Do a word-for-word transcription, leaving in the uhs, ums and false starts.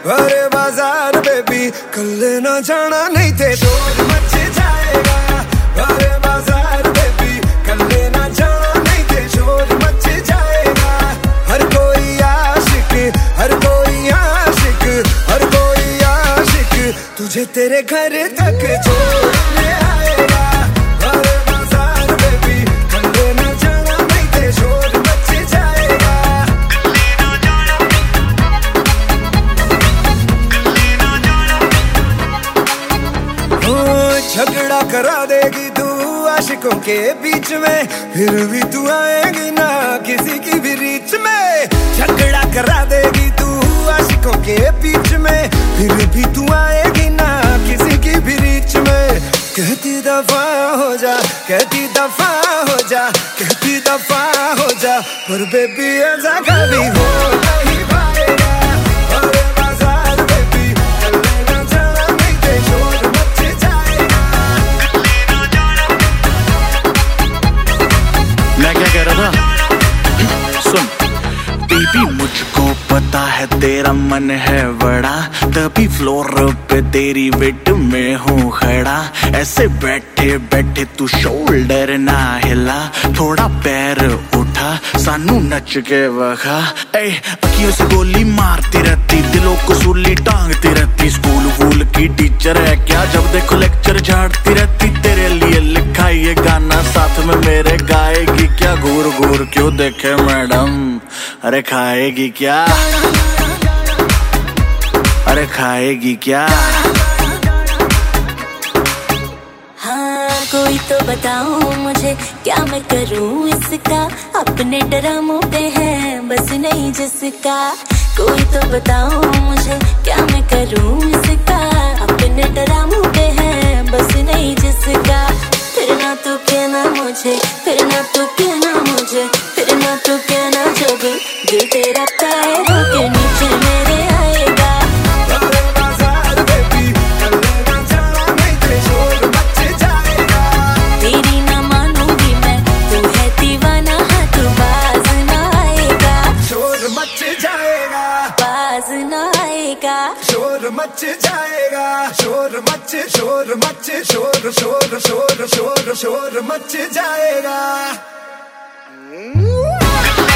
अरे बाजार बेबी कल ना जाना नहीं थे शोर मच जाएगा। अरे बाजार बेबी कल ना जाना नहीं थे शोर मच जाएगा। हर कोई आशिक हर कोई आशिक हर कोई आशिक तुझे तेरे घर तक छोड़ने आएगा। अरे बाजार बेबी कल ना जाना नहीं थे शोर मच जाएगा। झगड़ा करा देगी तू आशिकों के बीच में, फिर भी तू आएगी ना किसी की भी रीच में। झगड़ा करा देगी तू आशिकों के बीच में, फिर भी तू आएगी ना किसी की भी रीच में। कहती दफा हो जा कहती दफा हो जा कहती दफा हो जा, पर बेबी ऐसा कभी हो नहीं पाएगा। अरे बाजार बेबी कल ना जाना नहीं थे शोर मच जाएगा। मैं क्या कह रहा था सुन बेबी, मुझको पता है तेरा मन है बड़ा, तभी फ्लोर पे तेरी वेट में हूँ खड़ा। ऐसे बैठे बैठे तू शोल्डर ना हिला, थोड़ा पैर उठा सानू नच के वखा। ए अखियों से गोली मारती रहती, दिलों को सूली टांगती रहती। स्कूल वूल की टीचर है क्या, जब देखो लेक्चर झाड़ती रहती। तेरे लिए लिखा ये गाना साथ में मेरे गाएगी क्या, घूर घूर क्यों देखे मैडम, अरे खाएगी क्या, अरे खाएगी क्या। हाँ कोई तो बताओ मुझे क्या मैं करूँ इसका, अपने ड्रामों पे है बस नहीं जिसका। कोई तो बताओ मुझे क्या मैं करूँ इसका, अपने ड्रामों पे है बस नहीं जिसका। फिर ना तू कहना मुझे फिर ना तू कहना मुझे फिर ना तू कहना जब दिल तेरा पैरों के नीचे मेरे आएगा। अरे बाजार बेबी कल ना जाना नहीं थे शोर मच जाएगा। तेरी ना मानूंगी मैं तू है दीवाना, हाँ तू बाज ना आएगा। शोर मच जाएगा बाज ना आएगा। शोर मच जाएगा शोर मच शोर मच शोर शोर शोर शोर शोर मच जाएगा।